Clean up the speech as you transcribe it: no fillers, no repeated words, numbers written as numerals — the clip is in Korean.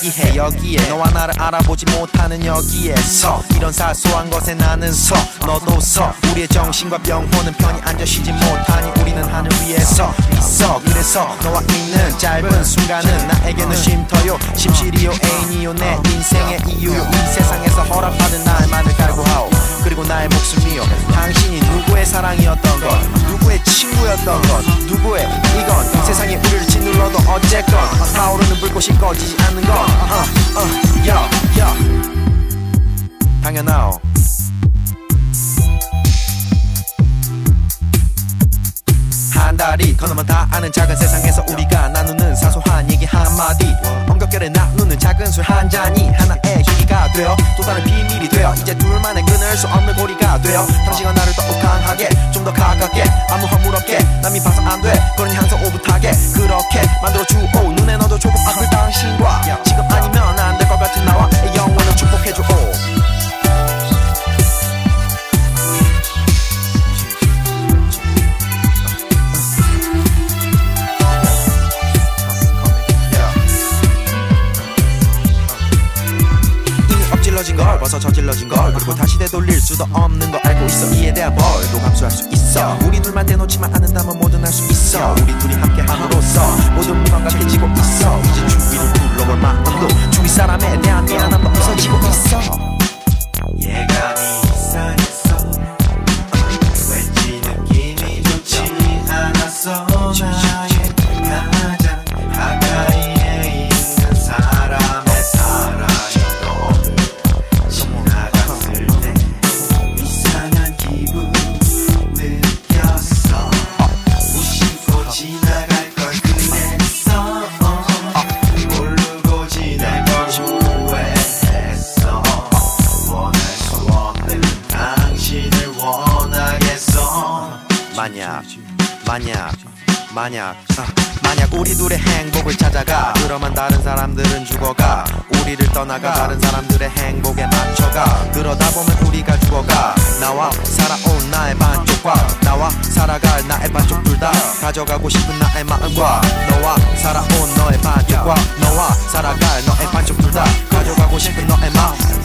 얘기해 여기에 너와 나를 알아보지 못하는 여기에서 이런 사소한 것에 나는 서 너도 서 우리의 정신과 영혼은 편히 앉아 쉬지 못하니 우리는 하늘 위에서 있어 그래서 너와 있는 짧은 순간은 나에게는 쉼터요 심시리요 애인이요 내 인생의 이유요 이 세상에서 허락받은 날만을 갈구하오 그리고 나의 목숨이요 당신이 누구의 사랑이었던 것 누구의 친구였던 것 누구의 이건 세상이 우리를 짓눌러도 어쨌건 타오르는 불꽃이 꺼지지 않는 것 당연하오 한 다리 건너면 다 아는 작은 세상에서 우리가 나누는 사소한 얘기 한마디 엉겹결에 나누는 작은 술 한 잔이 하나의 계기가 되어 또 다른 비밀이 되어 이제 둘만의 끊을 수 없는 고리가 되어 당신과 나를 더욱 강하게 좀 더 가깝게 아무 허물 없게 남이 봐서 안돼 그러니 항상 오붓하게 그렇게 만들어주오 눈에 넣어도 조금 아플 당신과 지금 아니면 안 될 것 같은 나와 영원을 축복해줘 저질러진 걸 벌써 저질러진 걸 그리고 다시 되돌릴 수도 없는 거 알고 있어 이에 대한 벌도 감수할 수 있어 우리 둘만 대놓지만 않는다면 뭐든 할 수 있어 우리 둘이 함께 함으로써 모든 무감각해지고 있어 이제 주위를 둘러볼 마음도 주위 사람에 대한 미안함도 없어지고 있어 예감이 이상했어 왠지 느낌이 좋지 않았어 나의 가장 가까이에 있는 사람의 사랑이 지나갔을 때 이상한 기분 느꼈어 무심코 지나갈 걸 그랬어 모르고 지낼 걸 후회했어 원할 수 없는 당신을 원하겠어 만약 우리 둘의 행복을 찾아가 그러면 다른 사람들은 죽어가 우리를 떠나가 다른 사람들의 행복에 맞춰가 그러다 보면 우리가 죽어가 나와 살아온 나의 반쪽과 나와 살아갈 나의 반쪽 둘 다 가져가고 싶은 나의 마음과 너와 살아온 너의 반쪽과 너와 살아갈 너의 반쪽 둘 다 가져가고 싶은 너의 마음